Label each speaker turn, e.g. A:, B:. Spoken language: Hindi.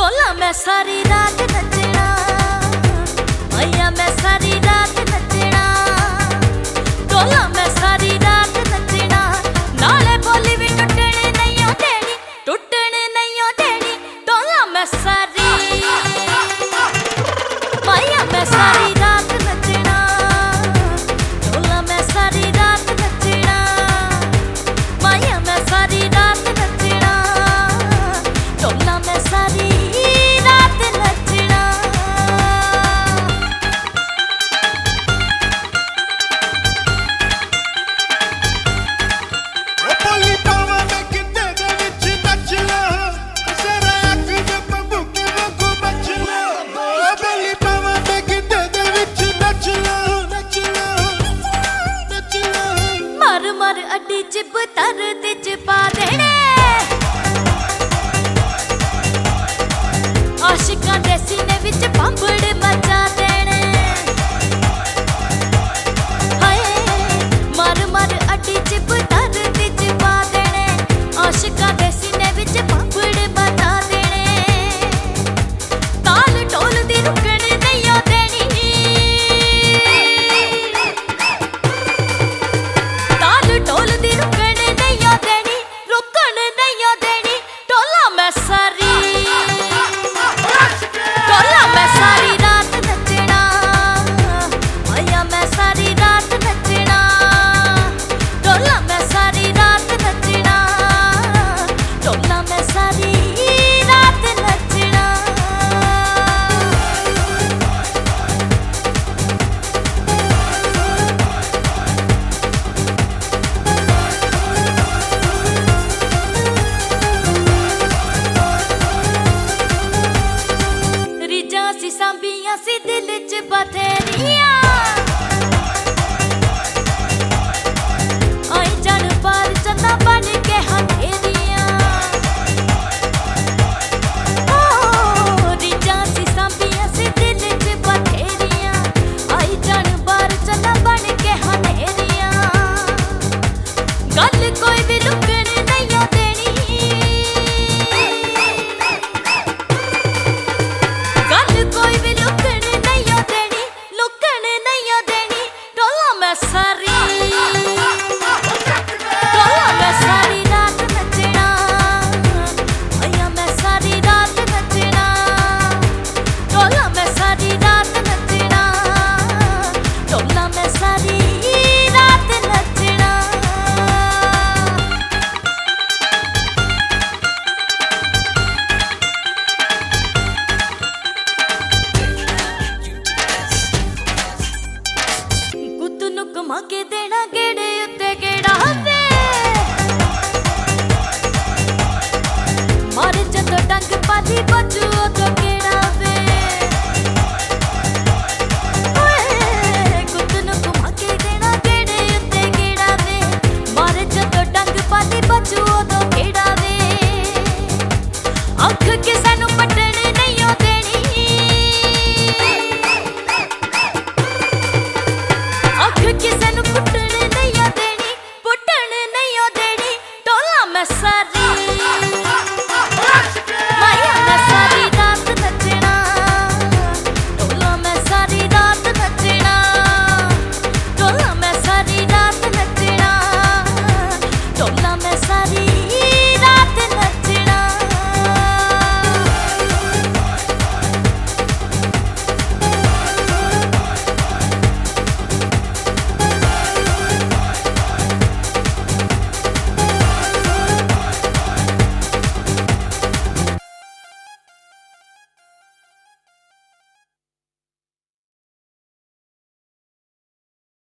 A: टोला मैं सारी रात नचना, मैया मैं सारी रात नचना। टोला मैं सारी रात नचना, नाले बोली भी टुटने नहीं देनी, टुटने नहीं देनी। टोला मैं सारी, मैया मैं सारी रात नचना, टोला मैं सारी रात नचना, मैया मैं सारी रात नचना, टोला मैं सारी रात नचना।
B: बोली पावा मैं किते दे विच नचना, जरा अख दे पब्बू के वांगू बचना। बोली पावा मैं किते दे विच नचना, नचना नचना।
A: मर मर अड्डी चिप तर तिच पा देने, आशिकां दे सीने विच पंबड़ मचा देने। हाय मर मर अड्डी चिप तर तिच पा देने, आशिकां दे सीने विच पंबड़ मचा देने। ताल ढोल दी रुकण नहीं देनी, ताल ढोल दी रुकण नहीं देनी, रुकण नहीं देनी। टोला मैं सारी